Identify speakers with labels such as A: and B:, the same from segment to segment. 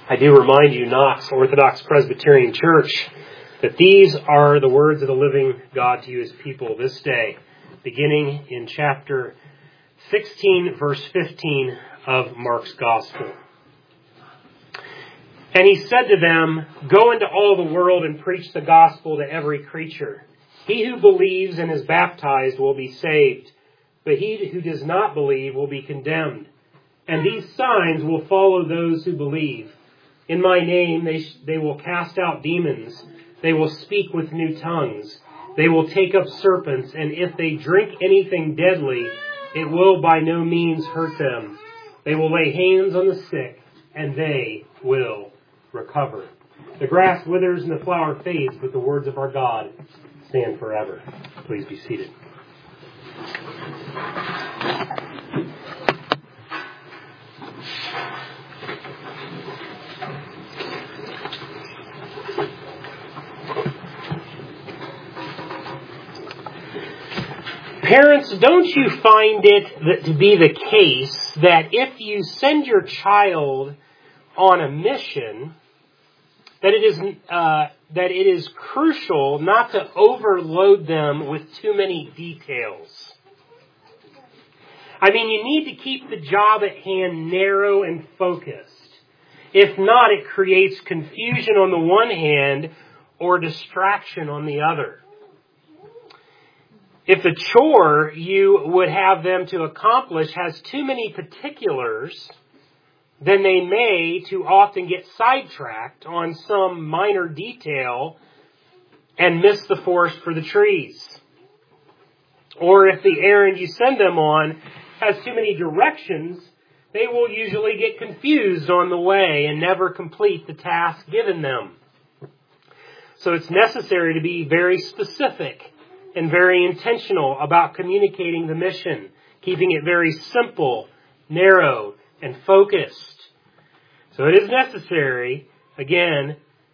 A: I do remind you, Knox Orthodox Presbyterian Church, that these are the words of the living God to you as people this day, beginning in chapter 16, verse 15 of Mark's Gospel. And he said to them, "Go into all the world and preach the gospel to every creature. He who believes and is baptized will be saved, but he who does not believe will be condemned. And these signs will follow those who believe. In my name they will cast out demons. They will speak with new tongues. They will take up serpents, and if they drink anything deadly, it will by no means hurt them. They will lay hands on the sick, and they will recover." The grass withers and the flower fades, but the words of our God stand forever. Please be seated. Parents, don't you find it to be the case that if you send your child on a mission, that it is crucial not to overload them with too many details? I mean, you need to keep the job at hand narrow and focused. If not, it creates confusion on the one hand or distraction on the other. If the chore you would have them to accomplish has too many particulars, then they may too often get sidetracked on some minor detail and miss the forest for the trees. Or if the errand you send them on has too many directions, they will usually get confused on the way and never complete the task given them. So it's necessary to be very specific and very intentional about communicating the mission, keeping it very simple, narrow, and focused. So it is necessary, again,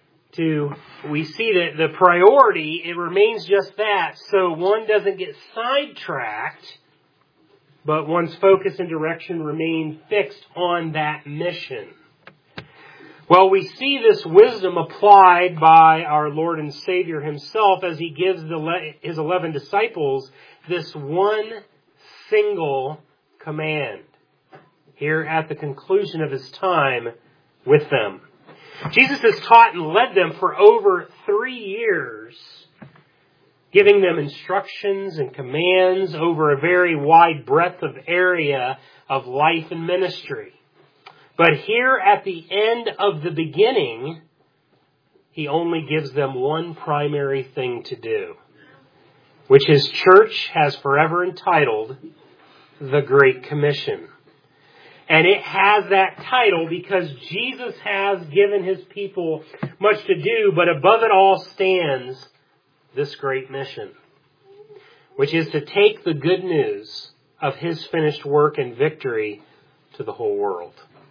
A: we see that the priority, it remains just that, so one doesn't get sidetracked, but one's focus and direction remain fixed on that mission. Well, we see this wisdom applied by our Lord and Savior himself as he gives his 11 disciples this one single command here at the conclusion of his time with them. Jesus has taught and led them for over 3 years, giving them instructions and commands over a very wide breadth of area of life and ministry. But here at the end of the beginning, he only gives them one primary thing to do, which his church has forever entitled the Great Commission. And it has that title because Jesus has given his people much to do, but above it all stands this great mission, which is to take the good news of his finished work and victory to the whole world.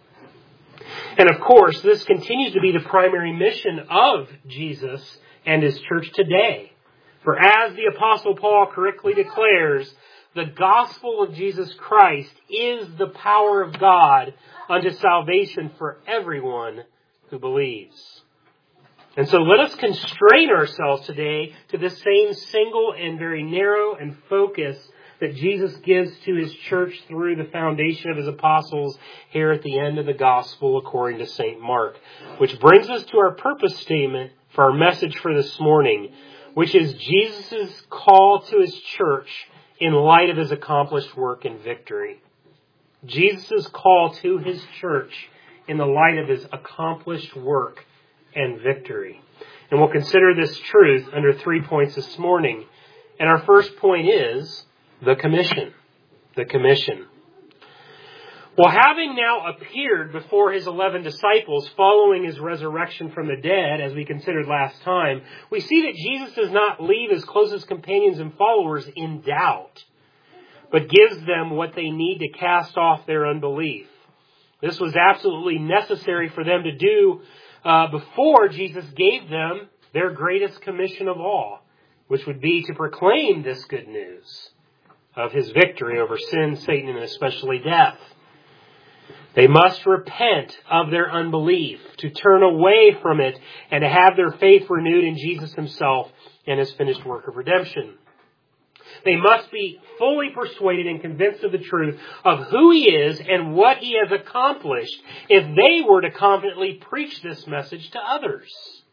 A: And of course, this continues to be the primary mission of Jesus and his church today. For as the Apostle Paul correctly declares, the gospel of Jesus Christ is the power of God unto salvation for everyone who believes. And so let us constrain ourselves today to this same single and very narrow and focused that Jesus gives to his church through the foundation of his apostles here at the end of the gospel according to St. Mark. Which brings us to our purpose statement for our message for this morning, which is Jesus' call to his church in light of his accomplished work and victory. Jesus' call to his church in the light of his accomplished work and victory. And we'll consider this truth under 3 points this morning. And our first point is the commission. The commission. Well, having now appeared before his 11 disciples following his resurrection from the dead, as we considered last time, we see that Jesus does not leave his closest companions and followers in doubt, but gives them what they need to cast off their unbelief. This was absolutely necessary for them to do before Jesus gave them their greatest commission of all, which would be to proclaim this good news of his victory over sin, Satan, and especially death. They must repent of their unbelief, to turn away from it, and to have their faith renewed in Jesus himself and his finished work of redemption. They must be fully persuaded and convinced of the truth of who he is and what he has accomplished if they were to confidently preach this message to others.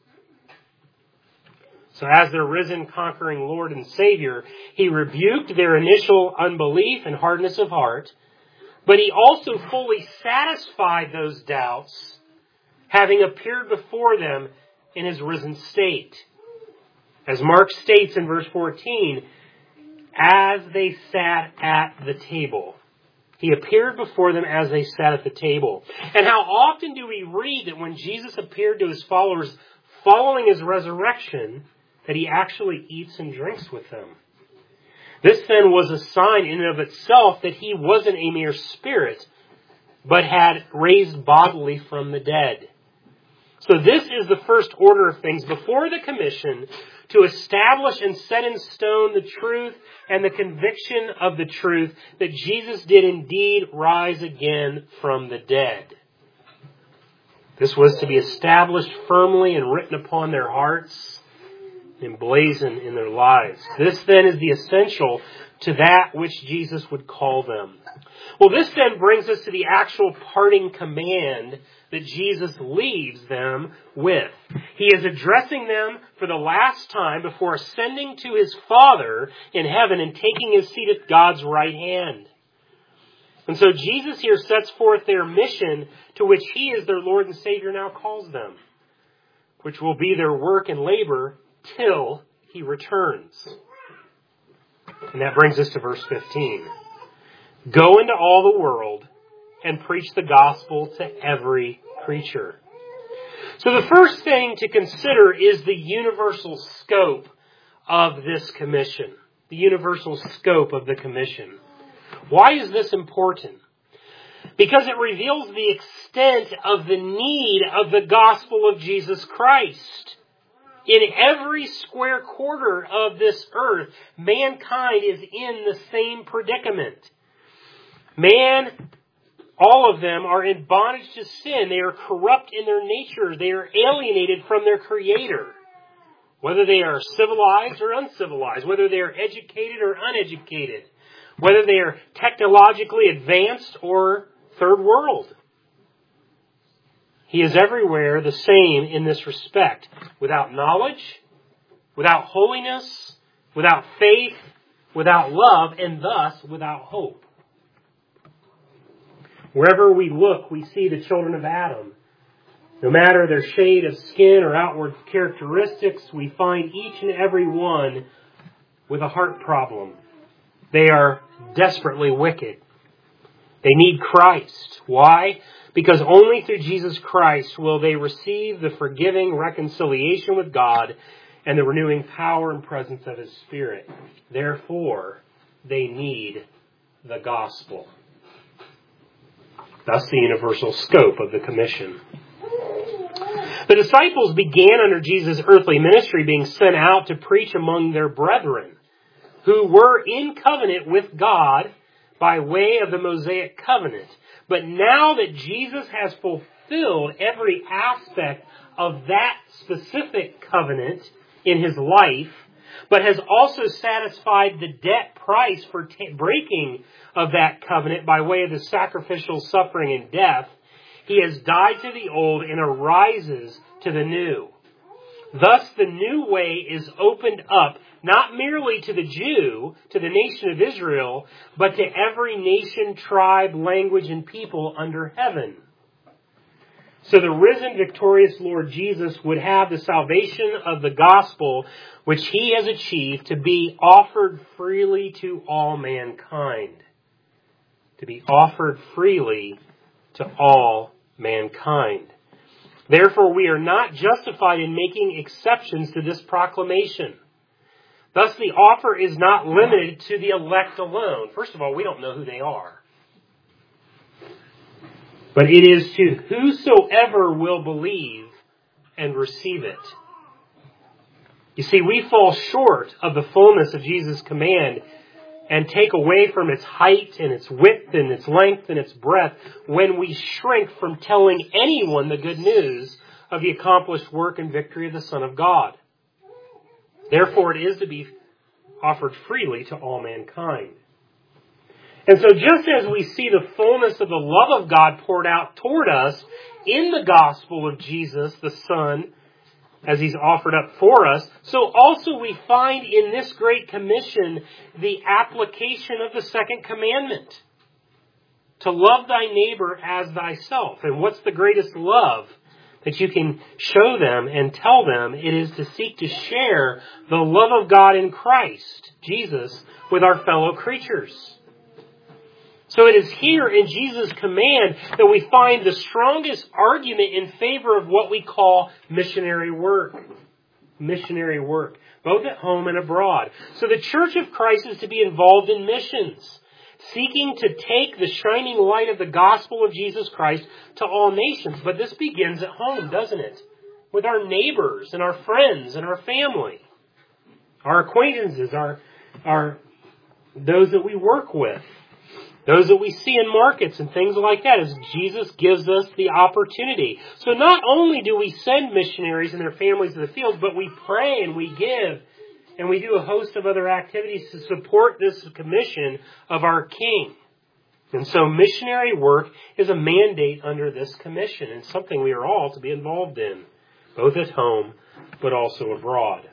A: So as their risen, conquering Lord and Savior, he rebuked their initial unbelief and hardness of heart, but he also fully satisfied those doubts, having appeared before them in his risen state. As Mark states in verse 14, as they sat at the table. He appeared before them as they sat at the table. And how often do we read that when Jesus appeared to his followers following his resurrection, that he actually eats and drinks with them? This then was a sign in and of itself that he wasn't a mere spirit, but had raised bodily from the dead. So this is the first order of things before the commission, to establish and set in stone the truth and the conviction of the truth that Jesus did indeed rise again from the dead. This was to be established firmly and written upon their hearts, emblazoned in their lives. This then is the essential to that which Jesus would call them. Well, this then brings us to the actual parting command that Jesus leaves them with. He is addressing them for the last time before ascending to his Father in heaven and taking his seat at God's right hand. And so Jesus here sets forth their mission to which he as their Lord and Savior now calls them, which will be their work and labor till he returns. And that brings us to verse 15. Go into all the world and preach the gospel to every creature. So the first thing to consider is the universal scope of this commission. The universal scope of the commission. Why is this important? Because it reveals the extent of the need of the gospel of Jesus Christ. In every square quarter of this earth, mankind is in the same predicament. Man, all of them are in bondage to sin. They are corrupt in their nature. They are alienated from their Creator. Whether they are civilized or uncivilized, whether they are educated or uneducated, whether they are technologically advanced or third world. He is everywhere the same in this respect. Without knowledge, without holiness, without faith, without love, and thus without hope. Wherever we look, we see the children of Adam. No matter their shade of skin or outward characteristics, we find each and every one with a heart problem. They are desperately wicked. They need Christ. Why? Because only through Jesus Christ will they receive the forgiving reconciliation with God and the renewing power and presence of His Spirit. Therefore, they need the gospel. Thus the universal scope of the commission. The disciples began under Jesus' earthly ministry being sent out to preach among their brethren who were in covenant with God by way of the Mosaic covenant. But now that Jesus has fulfilled every aspect of that specific covenant in His life, but has also satisfied the debt price for breaking of that covenant by way of the sacrificial suffering and death, He has died to the old and arises to the new. Thus the new way is opened up not merely to the Jew, to the nation of Israel, but to every nation, tribe, language, and people under heaven. So the risen, victorious Lord Jesus would have the salvation of the gospel, which He has achieved, to be offered freely to all mankind. To be offered freely to all mankind. Therefore, we are not justified in making exceptions to this proclamation. Thus, the offer is not limited to the elect alone. First of all, we don't know who they are. But it is to whosoever will believe and receive it. You see, we fall short of the fullness of Jesus' command and take away from its height and its width and its length and its breadth when we shrink from telling anyone the good news of the accomplished work and victory of the Son of God. Therefore, it is to be offered freely to all mankind. And so just as we see the fullness of the love of God poured out toward us in the gospel of Jesus, the Son, as He's offered up for us, so also we find in this Great Commission the application of the second commandment. To love thy neighbor as thyself. And what's the greatest love that you can show them and tell them? It is to seek to share the love of God in Christ, Jesus, with our fellow creatures. So it is here in Jesus' command that we find the strongest argument in favor of what we call missionary work. Missionary work, both at home and abroad. So the Church of Christ is to be involved in missions, seeking to take the shining light of the gospel of Jesus Christ to all nations. But this begins at home, doesn't it? With our neighbors and our friends and our family. Our acquaintances, our those that we work with. Those that we see in markets and things like that, as Jesus gives us the opportunity. So not only do we send missionaries and their families to the field, but we pray and we give and we do a host of other activities to support this commission of our King. And so missionary work is a mandate under this commission and something we are all to be involved in, both at home but also abroad.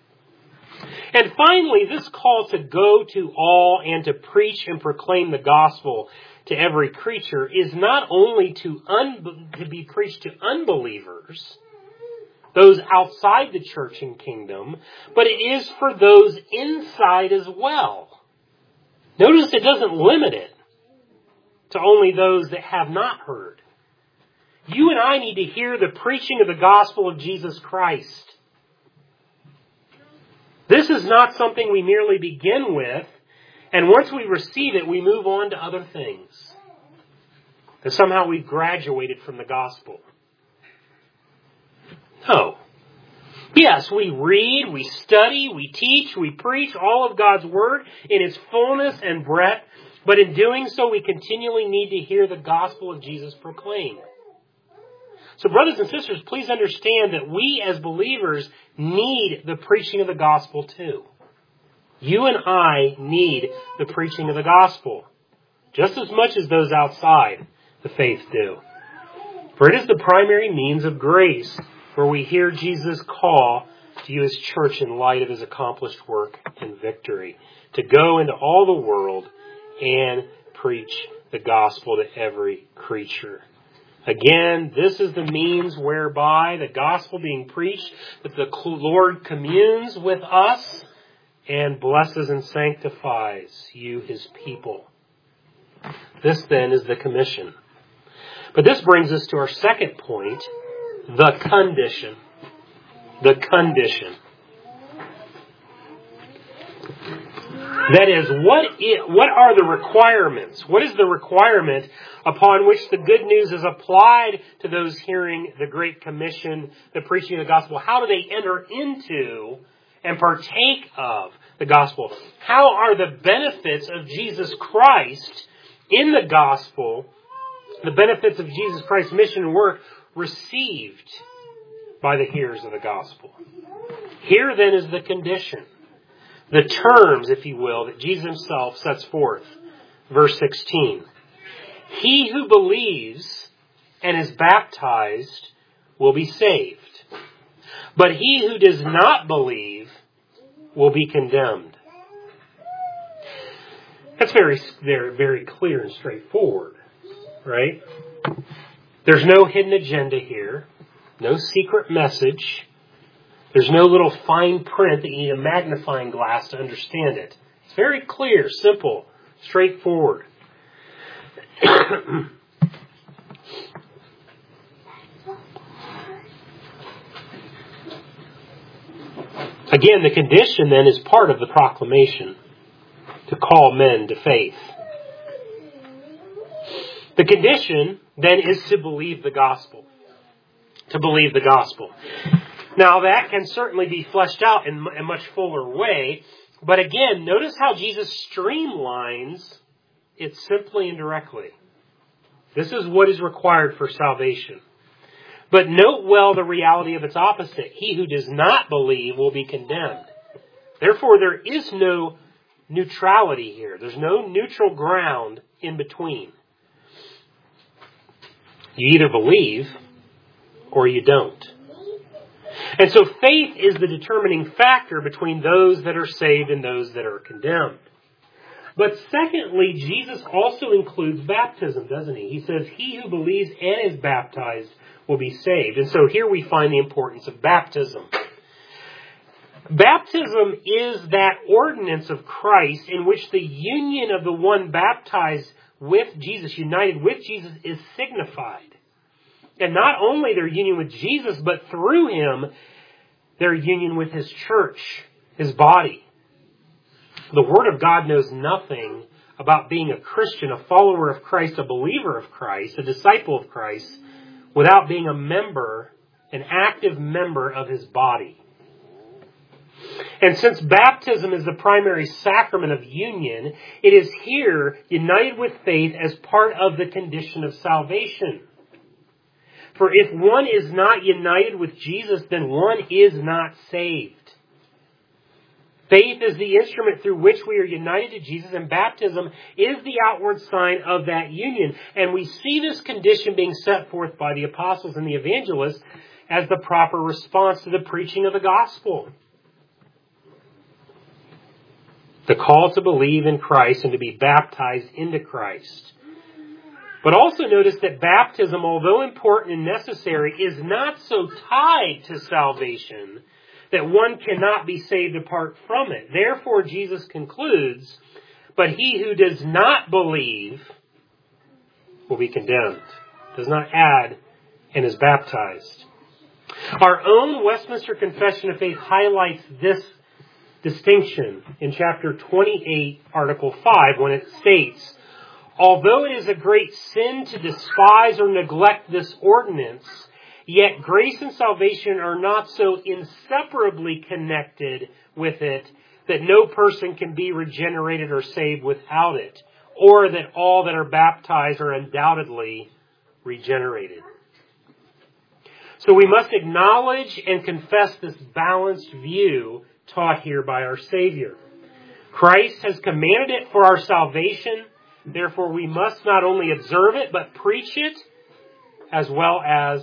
A: And finally, this call to go to all and to preach and proclaim the gospel to every creature is not only to be preached to unbelievers, those outside the church and kingdom, but it is for those inside as well. Notice it doesn't limit it to only those that have not heard. You and I need to hear the preaching of the gospel of Jesus Christ. This is not something we merely begin with, and once we receive it, we move on to other things. That somehow we've graduated from the gospel. No. Yes, we read, we study, we teach, we preach all of God's Word in its fullness and breadth, but in doing so, we continually need to hear the gospel of Jesus proclaimed. So brothers and sisters, please understand that we as believers need the preaching of the gospel too. You and I need the preaching of the gospel just as much as those outside the faith do. For it is the primary means of grace where we hear Jesus' call to you as church in light of His accomplished work and victory, to go into all the world and preach the gospel to every creature. Again, this is the means whereby the gospel being preached, that the Lord communes with us and blesses and sanctifies you, His people. This then is the commission. But this brings us to our second point, the condition. The condition. That is, what are the requirements? What is the requirement upon which the good news is applied to those hearing the Great Commission, the preaching of the gospel? How do they enter into and partake of the gospel? How are the benefits of Jesus Christ in the gospel, the benefits of Jesus Christ's mission and work, received by the hearers of the gospel? Here then is the condition. The terms, if you will, that Jesus Himself sets forth. Verse 16. He who believes and is baptized will be saved. But he who does not believe will be condemned. That's very, very, very clear and straightforward, right? There's no hidden agenda here. No secret message. There's no little fine print that you need a magnifying glass to understand it. It's very clear, simple, straightforward. Again, the condition then is part of the proclamation to call men to faith. The condition then is to believe the gospel. To believe the gospel. Now, that can certainly be fleshed out in a much fuller way But again, notice how Jesus streamlines it simply and directly. This is what is required for salvation. But note well the reality of its opposite. He who does not believe will be condemned. Therefore, there is no neutrality here. There's no neutral ground in between. You either believe or you don't. And so faith is the determining factor between those that are saved and those that are condemned. But secondly, Jesus also includes baptism, doesn't he? He says, he who believes and is baptized will be saved. And so here we find the importance of baptism. Baptism is that ordinance of Christ in which the union of the one baptized with Jesus, united with Jesus, is signified. And not only their union with Jesus, but through him, their union with his church, his body. The Word of God knows nothing about being a Christian, a follower of Christ, a believer of Christ, a disciple of Christ, without being a member, an active member of his body. And since baptism is the primary sacrament of union, it is here united with faith as part of the condition of salvation. For if one is not united with Jesus, then one is not saved. Faith is the instrument through which we are united to Jesus, and baptism is the outward sign of that union. And we see this condition being set forth by the apostles and the evangelists as the proper response to the preaching of the gospel. The call to believe in Christ and to be baptized into Christ. But also notice that baptism, although important and necessary, is not so tied to salvation that one cannot be saved apart from it. Therefore, Jesus concludes, but he who does not believe will be condemned, does not add, and is baptized. Our own Westminster Confession of Faith highlights this distinction in chapter 28, article 5, when it states, although it is a great sin to despise or neglect this ordinance, yet grace and salvation are not so inseparably connected with it that no person can be regenerated or saved without it, or that all that are baptized are undoubtedly regenerated. So we must acknowledge and confess this balanced view taught here by our Savior. Christ has commanded it for our salvation. Therefore, we must not only observe it, but preach it as well,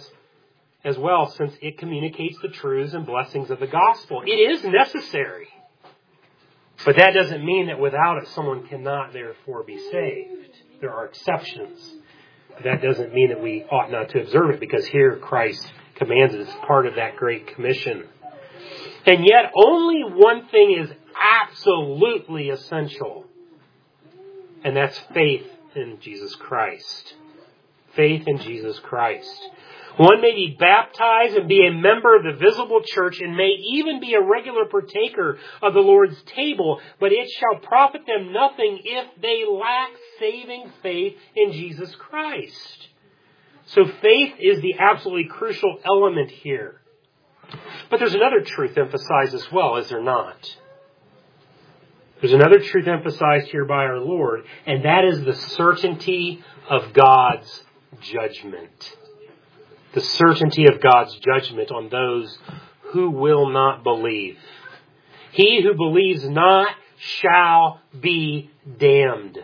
A: since it communicates the truths and blessings of the gospel. It is necessary. But that doesn't mean that without it, someone cannot therefore be saved. There are exceptions. But that doesn't mean that we ought not to observe it, because here Christ commands it as part of that Great Commission. And yet, only one thing is absolutely essential. And that's faith in Jesus Christ. Faith in Jesus Christ. One may be baptized and be a member of the visible church and may even be a regular partaker of the Lord's table, but it shall profit them nothing if they lack saving faith in Jesus Christ. So faith is the absolutely crucial element here. But there's another truth emphasized as well, is there not? There's another truth emphasized here by our Lord, and that is the certainty of God's judgment. The certainty of God's judgment on those who will not believe. He who believes not shall be damned.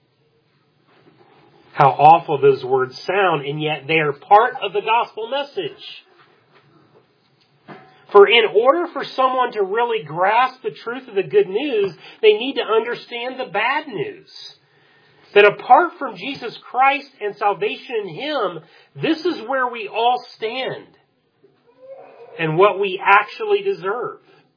A: How awful those words sound, and yet they are part of the gospel message. For in order for someone to really grasp the truth of the good news, they need to understand the bad news. That apart from Jesus Christ and salvation in Him, this is where we all stand. And what we actually deserve.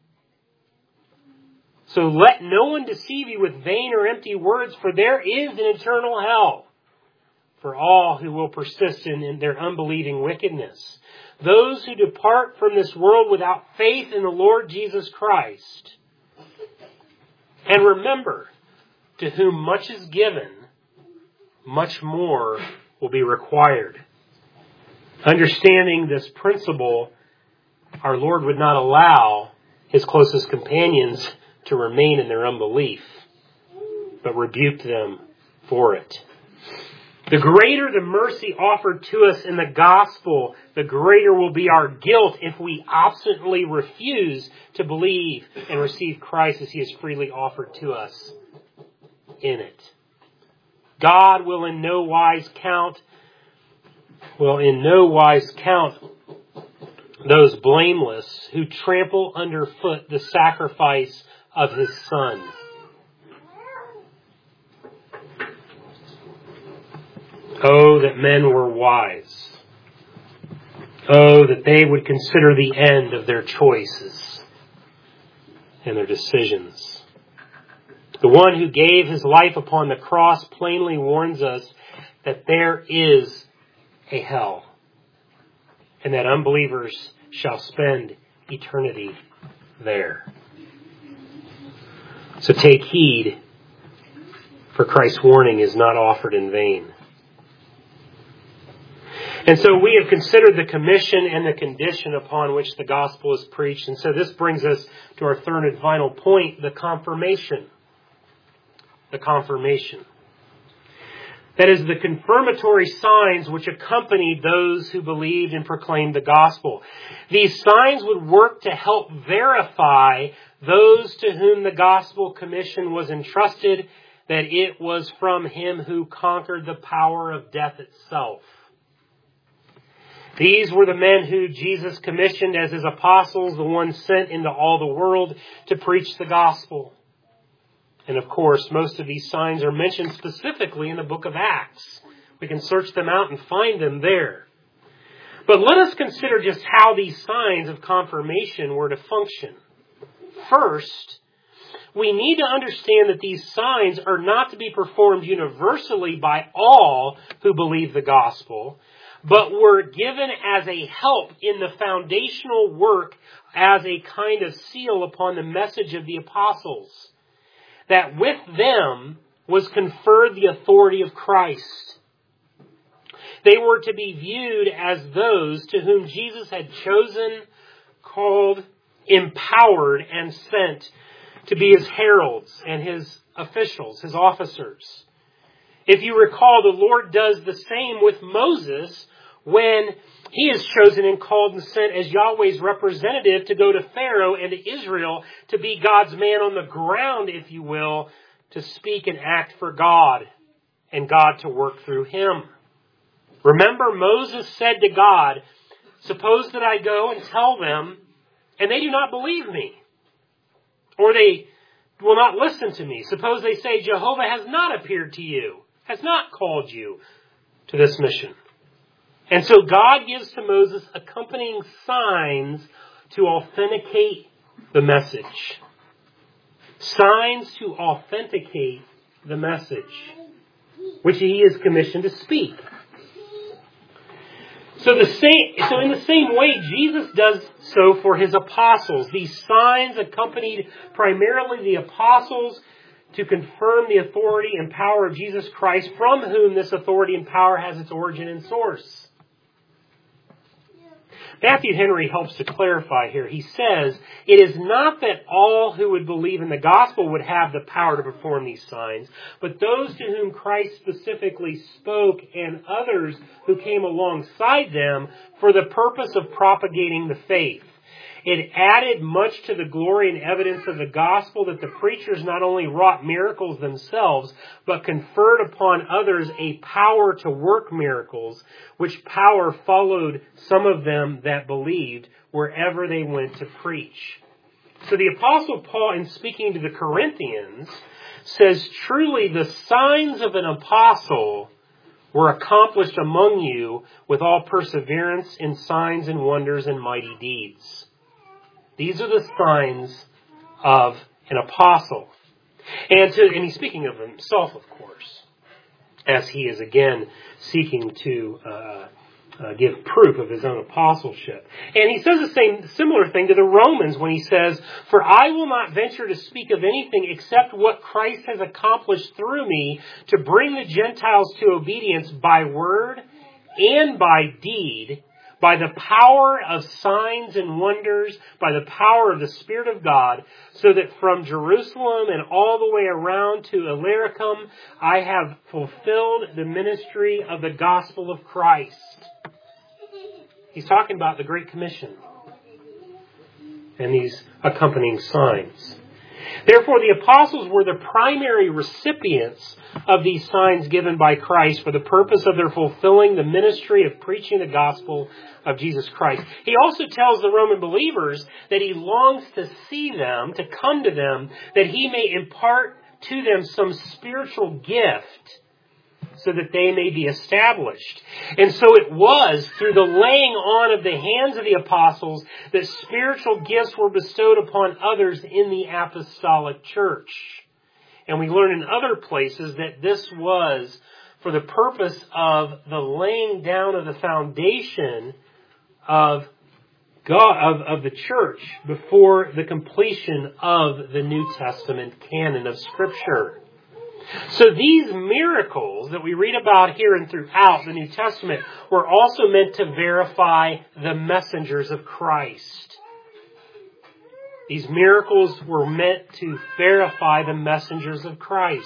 A: So let no one deceive you with vain or empty words, for there is an eternal hell for all who will persist in their unbelieving wickedness. Those who depart from this world without faith in the Lord Jesus Christ. And remember, to whom much is given, much more will be required. Understanding this principle, our Lord would not allow His closest companions to remain in their unbelief, but rebuked them for it. The greater the mercy offered to us in the gospel, the greater will be our guilt if we obstinately refuse to believe and receive Christ as He has freely offered to us in it. God will in no wise count those blameless who trample underfoot the sacrifice of His Son. Oh, that men were wise. Oh, that they would consider the end of their choices and their decisions. The one who gave His life upon the cross plainly warns us that there is a hell, and that unbelievers shall spend eternity there. So take heed, for Christ's warning is not offered in vain. And so we have considered the commission and the condition upon which the gospel is preached. And so this brings us to our third and final point, the confirmation. The confirmation. That is, the confirmatory signs which accompanied those who believed and proclaimed the gospel. These signs would work to help verify those to whom the gospel commission was entrusted, that it was from Him who conquered the power of death itself. These were the men who Jesus commissioned as His apostles, the ones sent into all the world to preach the gospel. And of course, most of these signs are mentioned specifically in the book of Acts. We can search them out and find them there. But let us consider just how these signs of confirmation were to function. First, we need to understand that these signs are not to be performed universally by all who believe the gospel, but were given as a help in the foundational work as a kind of seal upon the message of the apostles. That with them was conferred the authority of Christ. They were to be viewed as those to whom Jesus had chosen, called, empowered, and sent to be His heralds and His officials, His officers. If you recall, the Lord does the same with Moses when he is chosen and called and sent as Yahweh's representative to go to Pharaoh and to Israel to be God's man on the ground, if you will, to speak and act for God and God to work through him. Remember, Moses said to God, "Suppose that I go and tell them, and they do not believe me, or they will not listen to me. Suppose they say, Jehovah has not appeared to you, has not called you to this mission." And so God gives to Moses accompanying signs to authenticate the message. Signs to authenticate the message, which he is commissioned to speak. So in the same way, Jesus does so for his apostles. These signs accompanied primarily the apostles to confirm the authority and power of Jesus Christ, from whom this authority and power has its origin and source. Matthew Henry helps to clarify here. He says, it is not that all who would believe in the gospel would have the power to perform these signs, but those to whom Christ specifically spoke and others who came alongside them for the purpose of propagating the faith. It added much to the glory and evidence of the gospel that the preachers not only wrought miracles themselves, but conferred upon others a power to work miracles, which power followed some of them that believed wherever they went to preach. So the Apostle Paul, in speaking to the Corinthians, says, truly the signs of an apostle were accomplished among you with all perseverance in signs and wonders and mighty deeds. These are the signs of an apostle. And he's speaking of himself, of course, as he is again seeking to give proof of his own apostleship. And he says the similar thing to the Romans when he says, "For I will not venture to speak of anything except what Christ has accomplished through me to bring the Gentiles to obedience by word and by deed, by the power of signs and wonders, by the power of the Spirit of God, so that from Jerusalem and all the way around to Illyricum, I have fulfilled the ministry of the gospel of Christ. He's talking about the Great Commission and these accompanying signs. Therefore, the apostles were the primary recipients of these signs given by Christ for the purpose of their fulfilling the ministry of preaching the gospel of Jesus Christ. He also tells the Roman believers that he longs to see them, to come to them, that he may impart to them some spiritual gift so that they may be established. And so it was through the laying on of the hands of the apostles that spiritual gifts were bestowed upon others in the apostolic church. And we learn in other places that this was for the purpose of the laying down of the foundation of God, of the church before the completion of the New Testament canon of Scripture. So these miracles that we read about here and throughout the New Testament were also meant to verify the messengers of Christ. These miracles were meant to verify the messengers of Christ.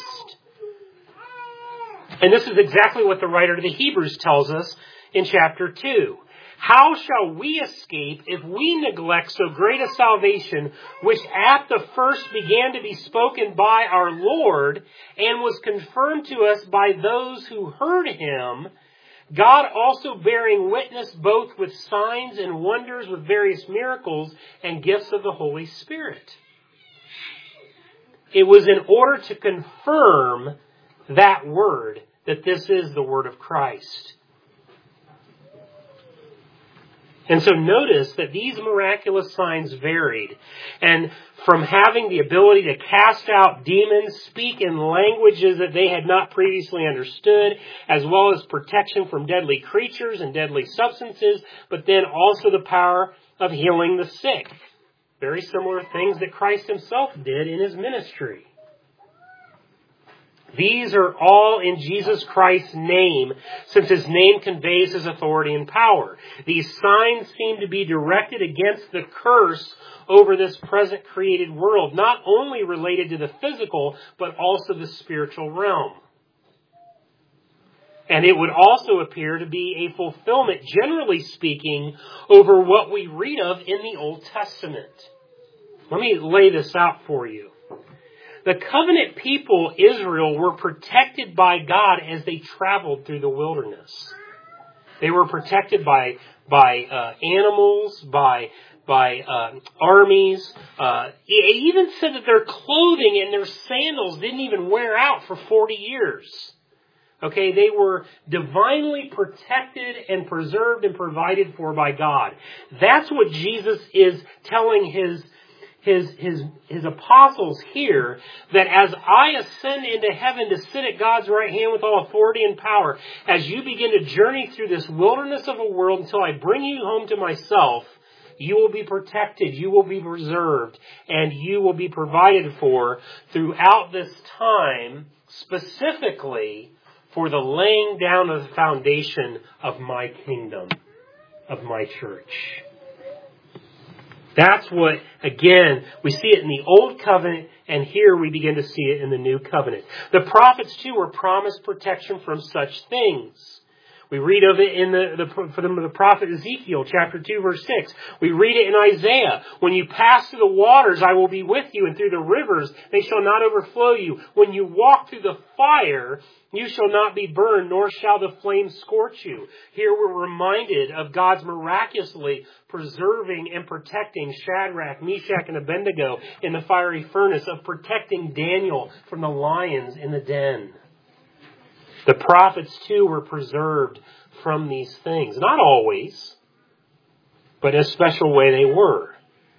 A: And this is exactly what the writer to the Hebrews tells us in chapter 2. How shall we escape if we neglect so great a salvation, which at the first began to be spoken by our Lord, and was confirmed to us by those who heard him, God also bearing witness both with signs and wonders, with various miracles and gifts of the Holy Spirit? It was in order to confirm that word that this is the word of Christ. And so notice that these miraculous signs varied. And from having the ability to cast out demons, speak in languages that they had not previously understood, as well as protection from deadly creatures and deadly substances, but then also the power of healing the sick. Very similar things that Christ himself did in his ministry. These are all in Jesus Christ's name, since his name conveys his authority and power. These signs seem to be directed against the curse over this present created world, not only related to the physical, but also the spiritual realm. And it would also appear to be a fulfillment, generally speaking, over what we read of in the Old Testament. Let me lay this out for you. The covenant people, Israel, were protected by God as they traveled through the wilderness. They were protected by animals, by armies. It even said that their clothing and their sandals didn't even wear out for 40 years. Okay, they were divinely protected and preserved and provided for by God. That's what Jesus is telling his apostles here, that as I ascend into heaven to sit at God's right hand with all authority and power, as you begin to journey through this wilderness of a world until I bring you home to myself, you will be protected, you will be preserved, and you will be provided for throughout this time, specifically for the laying down of the foundation of my kingdom, of my church. That's what, again, we see it in the Old Covenant, and here we begin to see it in the New Covenant. The prophets, too, were promised protection from such things. We read of it in the prophet Ezekiel, chapter 2, verse 6. We read it in Isaiah. When you pass through the waters, I will be with you, and through the rivers, they shall not overflow you. When you walk through the fire, you shall not be burned, nor shall the flames scorch you. Here we're reminded of God's miraculously preserving and protecting Shadrach, Meshach, and Abednego in the fiery furnace, of protecting Daniel from the lions in the den. The prophets, too, were preserved from these things. Not always, but in a special way they were.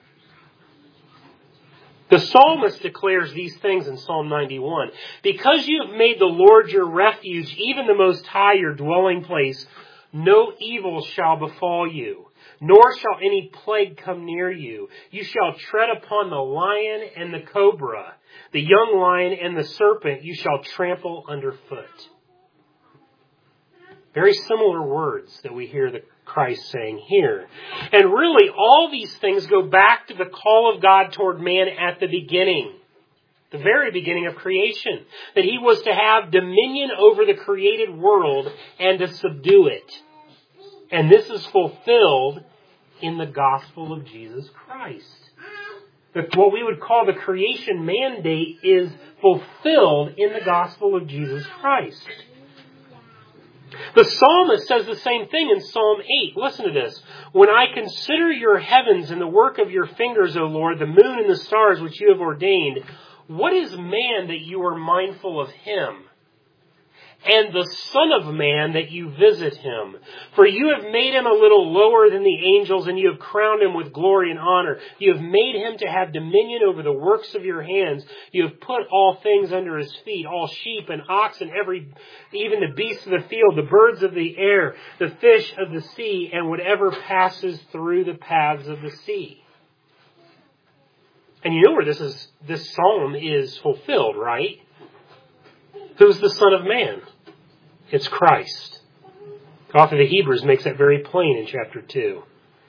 A: The psalmist declares these things in Psalm 91. Because you have made the Lord your refuge, even the Most High your dwelling place, no evil shall befall you, nor shall any plague come near you. You shall tread upon the lion and the cobra, the young lion and the serpent you shall trample underfoot. Very similar words that we hear the Christ saying here. And really, all these things go back to the call of God toward man at the beginning. The very beginning of creation. That he was to have dominion over the created world and to subdue it. And this is fulfilled in the gospel of Jesus Christ. What we would call the creation mandate is fulfilled in the gospel of Jesus Christ. The psalmist says the same thing in Psalm 8. Listen to this. When I consider your heavens and the work of your fingers, O Lord, the moon and the stars which you have ordained, what is man that you are mindful of him? And the Son of Man that you visit him. For you have made him a little lower than the angels, and you have crowned him with glory and honor. You have made him to have dominion over the works of your hands. You have put all things under his feet, all sheep and oxen, even the beasts of the field, the birds of the air, the fish of the sea, and whatever passes through the paths of the sea. And you know where this psalm is fulfilled, right? Who's the Son of Man? It's Christ. The author of the Hebrews makes that very plain in chapter 2.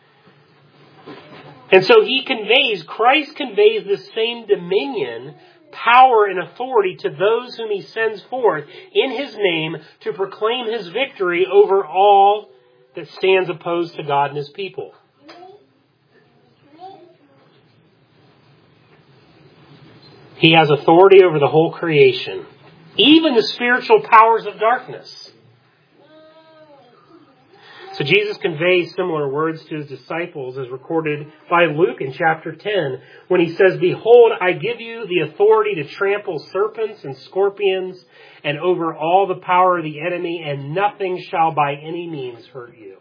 A: And so Christ conveys the same dominion, power, and authority to those whom he sends forth in his name to proclaim his victory over all that stands opposed to God and his people. He has authority over the whole creation. Even the spiritual powers of darkness. So Jesus conveys similar words to his disciples as recorded by Luke in chapter 10 when he says, Behold, I give you the authority to trample serpents and scorpions and over all the power of the enemy, and nothing shall by any means hurt you.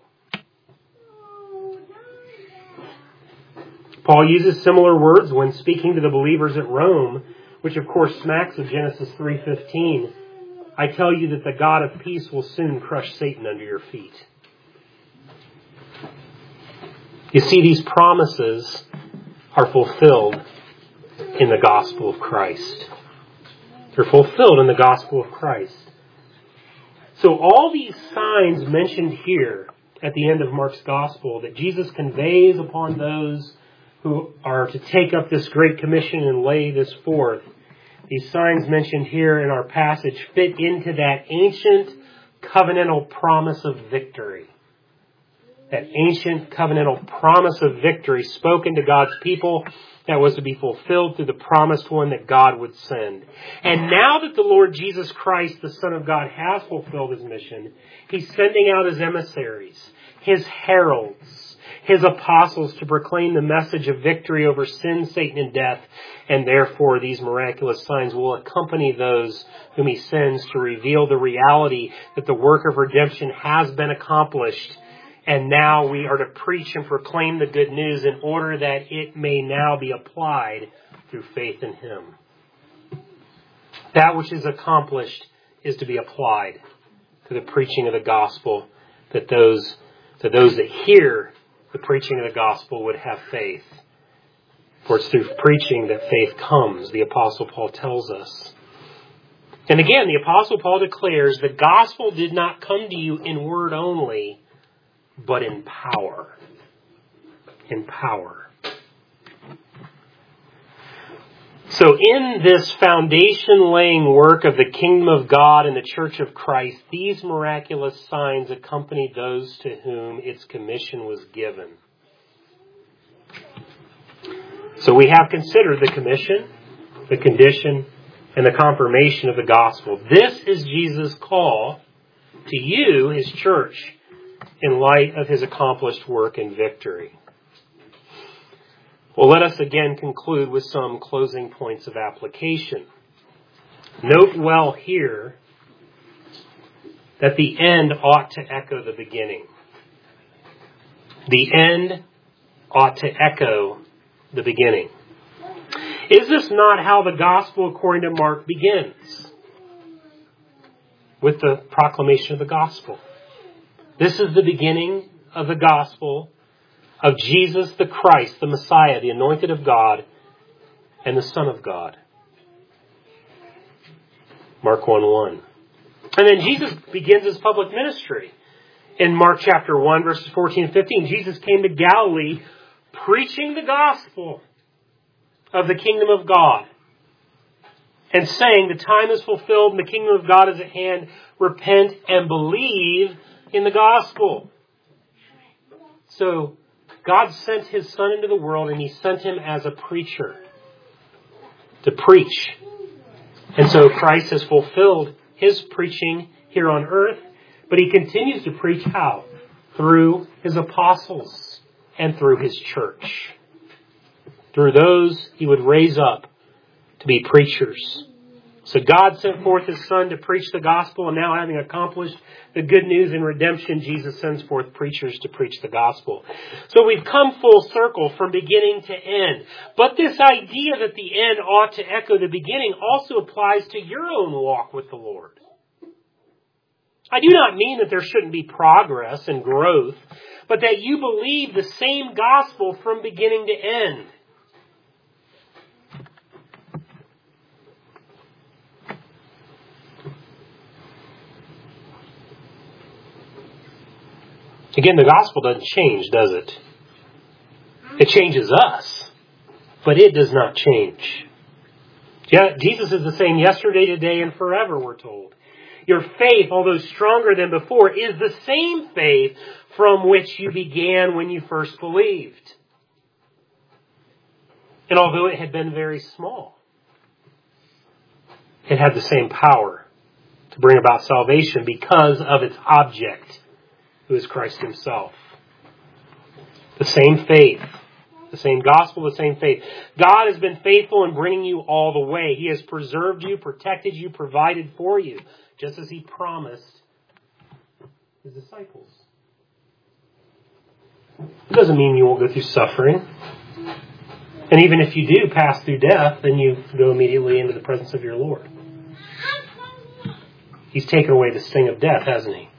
A: Paul uses similar words when speaking to the believers at Rome, which of course smacks of Genesis 3:15. I tell you that the God of peace will soon crush Satan under your feet. You see, these promises are fulfilled in the gospel of Christ. They're fulfilled in the gospel of Christ. So all these signs mentioned here at the end of Mark's gospel that Jesus conveys upon those who are to take up this great commission and lay this forth. These signs mentioned here in our passage fit into that ancient covenantal promise of victory. That ancient covenantal promise of victory spoken to God's people that was to be fulfilled through the promised one that God would send. And now that the Lord Jesus Christ, the Son of God, has fulfilled his mission, he's sending out his emissaries, his heralds, his apostles to proclaim the message of victory over sin, Satan, and death. And therefore, these miraculous signs will accompany those whom he sends to reveal the reality that the work of redemption has been accomplished. And now we are to preach and proclaim the good news in order that it may now be applied through faith in him. That which is accomplished is to be applied to the preaching of the gospel, that those that hear the preaching of the gospel would have faith. For it's through preaching that faith comes, the Apostle Paul tells us. And again, the Apostle Paul declares the gospel did not come to you in word only, but in power. In power. So in this foundation-laying work of the kingdom of God and the church of Christ, these miraculous signs accompanied those to whom its commission was given. So we have considered the commission, the condition, and the confirmation of the gospel. This is Jesus' call to you, his church, in light of his accomplished work and victory. Well, let us again conclude with some closing points of application. Note well here that the end ought to echo the beginning. The end ought to echo the beginning. Is this not how the gospel according to Mark begins? With the proclamation of the gospel. This is the beginning of the gospel of Jesus the Christ, the Messiah, the anointed of God, and the Son of God. Mark 1:1. And then Jesus begins his public ministry. In Mark chapter 1, verses 14 and 15, Jesus came to Galilee preaching the gospel of the kingdom of God and saying, the time is fulfilled and the kingdom of God is at hand. Repent and believe in the gospel. So God sent His Son into the world, and He sent Him as a preacher to preach. And so Christ has fulfilled His preaching here on earth, but He continues to preach how? Through His apostles and through His church. Through those He would raise up to be preachers. So God sent forth His Son to preach the gospel, and now having accomplished the good news in redemption, Jesus sends forth preachers to preach the gospel. So we've come full circle from beginning to end. But this idea that the end ought to echo the beginning also applies to your own walk with the Lord. I do not mean that there shouldn't be progress and growth, but that you believe the same gospel from beginning to end. Again, the gospel doesn't change, does it? It changes us, but it does not change. Yeah, Jesus is the same yesterday, today, and forever, we're told. Your faith, although stronger than before, is the same faith from which you began when you first believed. And although it had been very small, it had the same power to bring about salvation because of its object, who is Christ Himself. The same faith, the same gospel, the same faith. God has been faithful in bringing you all the way. He has preserved you, protected you, provided for you, just as He promised His disciples. It doesn't mean you won't go through suffering. And even if you do pass through death, then you go immediately into the presence of your Lord. He's taken away the sting of death, hasn't He?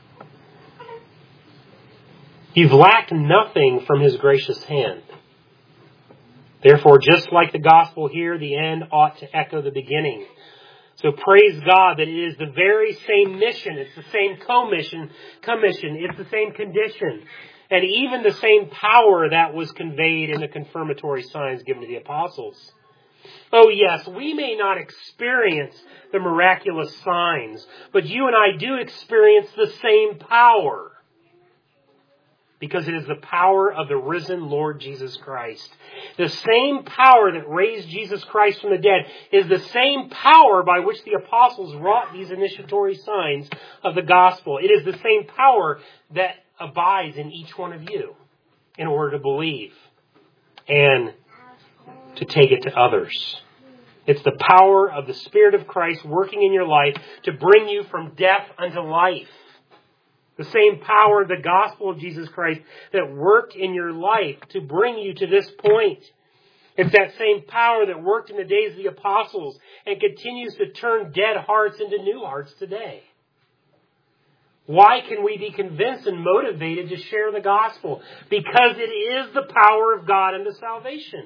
A: You've lacked nothing from His gracious hand. Therefore, just like the gospel here, the end ought to echo the beginning. So praise God that it is the very same mission. It's the same commission. It's the same condition. And even the same power that was conveyed in the confirmatory signs given to the apostles. Oh yes, we may not experience the miraculous signs, but you and I do experience the same power. Because it is the power of the risen Lord Jesus Christ. The same power that raised Jesus Christ from the dead is the same power by which the apostles wrought these initiatory signs of the gospel. It is the same power that abides in each one of you in order to believe and to take it to others. It's the power of the Spirit of Christ working in your life to bring you from death unto life. The same power of the gospel of Jesus Christ that worked in your life to bring you to this point. It's that same power that worked in the days of the apostles and continues to turn dead hearts into new hearts today. Why can we be convinced and motivated to share the gospel? Because it is the power of God unto salvation.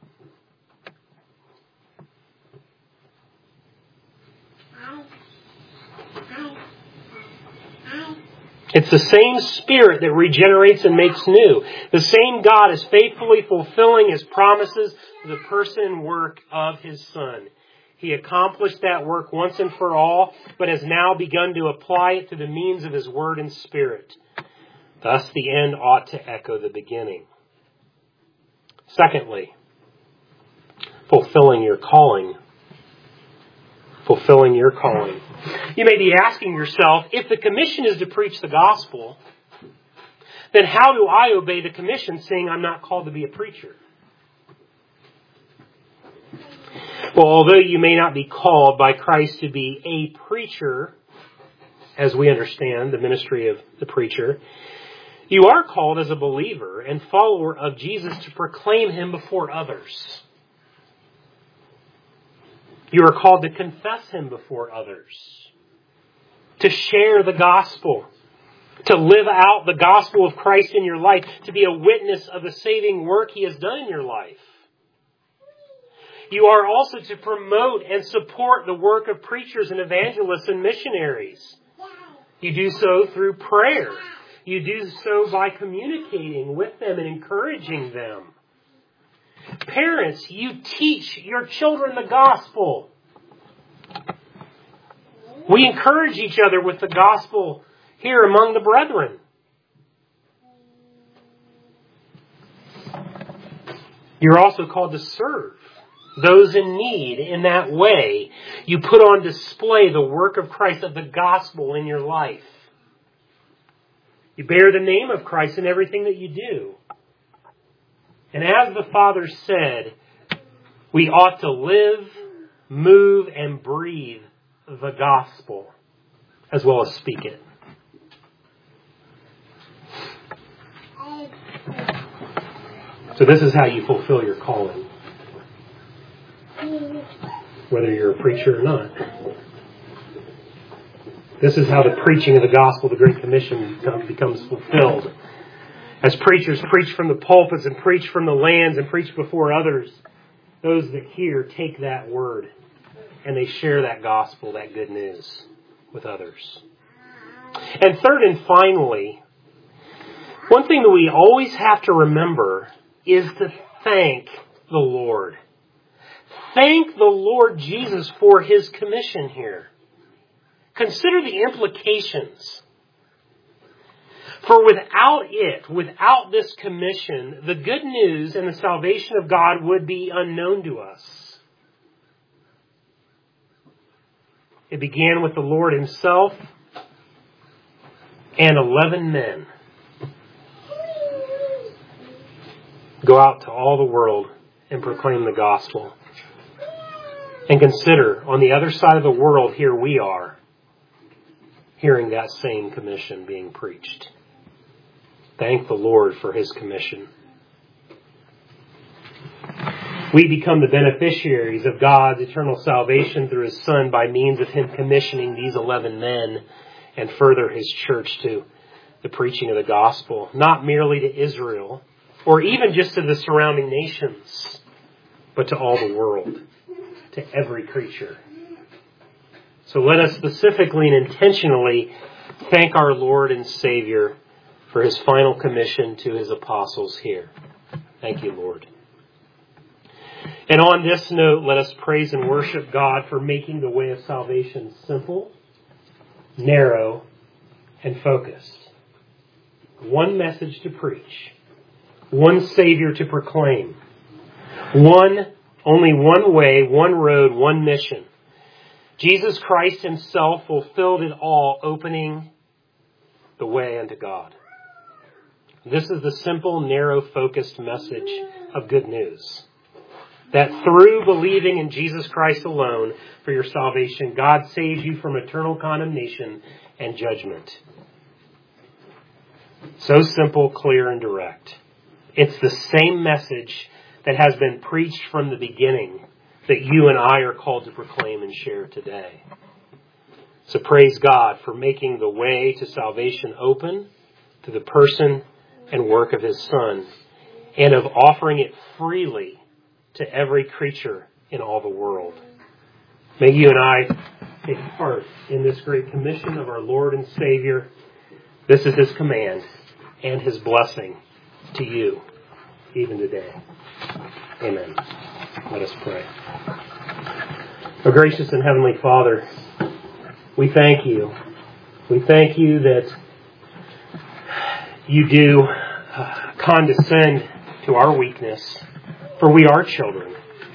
A: It's the same Spirit that regenerates and makes new. The same God is faithfully fulfilling His promises to the person and work of His Son. He accomplished that work once and for all, but has now begun to apply it to the means of His Word and Spirit. Thus, the end ought to echo the beginning. Secondly, fulfilling your calling. Fulfilling your calling. You may be asking yourself, if the commission is to preach the gospel, then how do I obey the commission, seeing I'm not called to be a preacher? Well, although you may not be called by Christ to be a preacher, as we understand the ministry of the preacher, you are called as a believer and follower of Jesus to proclaim Him before others. You are called to confess Him before others, to share the gospel, to live out the gospel of Christ in your life, to be a witness of the saving work He has done in your life. You are also to promote and support the work of preachers and evangelists and missionaries. You do so through prayer. You do so by communicating with them and encouraging them. Parents, you teach your children the gospel. We encourage each other with the gospel here among the brethren. You're also called to serve those in need in that way. You put on display the work of Christ, of the gospel in your life. You bear the name of Christ in everything that you do. And as the Father said, we ought to live, move, and breathe the gospel as well as speak it. So this is how you fulfill your calling, whether you're a preacher or not. This is how the preaching of the gospel, the Great Commission, becomes fulfilled. As preachers preach from the pulpits and preach from the lands and preach before others, those that hear take that word and they share that gospel, that good news with others. And third and finally, one thing that we always have to remember is to thank the Lord. Thank the Lord Jesus for His commission here. Consider the implications. For without this commission, the good news and the salvation of God would be unknown to us. It began with the Lord Himself and 11 men. Go out to all the world and proclaim the gospel. And consider, on the other side of the world, here we are, hearing that same commission being preached. Thank the Lord for His commission. We become the beneficiaries of God's eternal salvation through His Son by means of Him commissioning these 11 men and further His church to the preaching of the gospel, not merely to Israel or even just to the surrounding nations, but to all the world, to every creature. So let us specifically and intentionally thank our Lord and Savior for His final commission to His apostles here. Thank you, Lord. And on this note, let us praise and worship God for making the way of salvation simple, narrow, and focused. One message to preach. One Savior to proclaim. Only one way, one road, one mission. Jesus Christ Himself fulfilled it all, opening the way unto God. This is the simple, narrow, focused message of good news. That through believing in Jesus Christ alone for your salvation, God saves you from eternal condemnation and judgment. So simple, clear, and direct. It's the same message that has been preached from the beginning that you and I are called to proclaim and share today. So praise God for making the way to salvation open to the person and work of His Son, and of offering it freely to every creature in all the world. May you and I take part in this great commission of our Lord and Savior. This is His command and His blessing to you, even today. Amen. Let us pray. Our gracious and heavenly Father, we thank You. We thank You that You do condescend to our weakness, for we are children.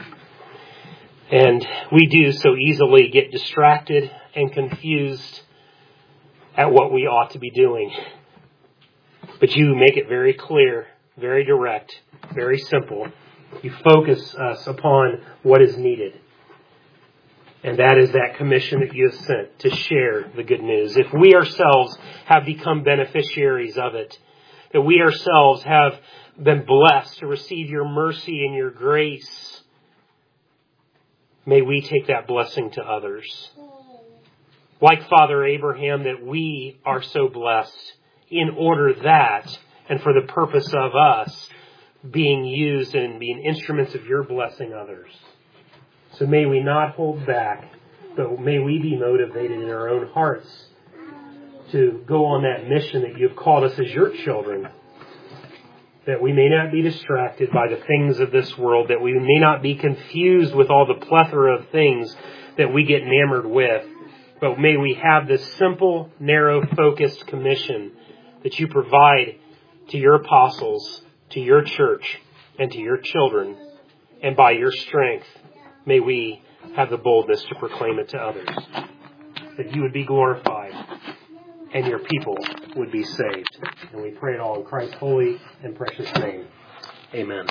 A: And we do so easily get distracted and confused at what we ought to be doing. But You make it very clear, very direct, very simple. You focus us upon what is needed. And that is that commission that You have sent to share the good news. If we ourselves have become beneficiaries of it, that we ourselves have been blessed to receive Your mercy and Your grace, may we take that blessing to others. Like Father Abraham, that we are so blessed in order that, and for the purpose of us, being used and being instruments of Your blessing others. So may we not hold back, but may we be motivated in our own hearts to go on that mission that you've called us as your children, that we may not be distracted by the things of this world, that we may not be confused with all the plethora of things that we get enamored with, but may we have this simple, narrow, focused commission that you provide to your apostles, to your church, and to your children, and by your strength, may we have the boldness to proclaim it to others, that you would be glorified and your people would be saved. And we pray it all in Christ's holy and precious name. Amen.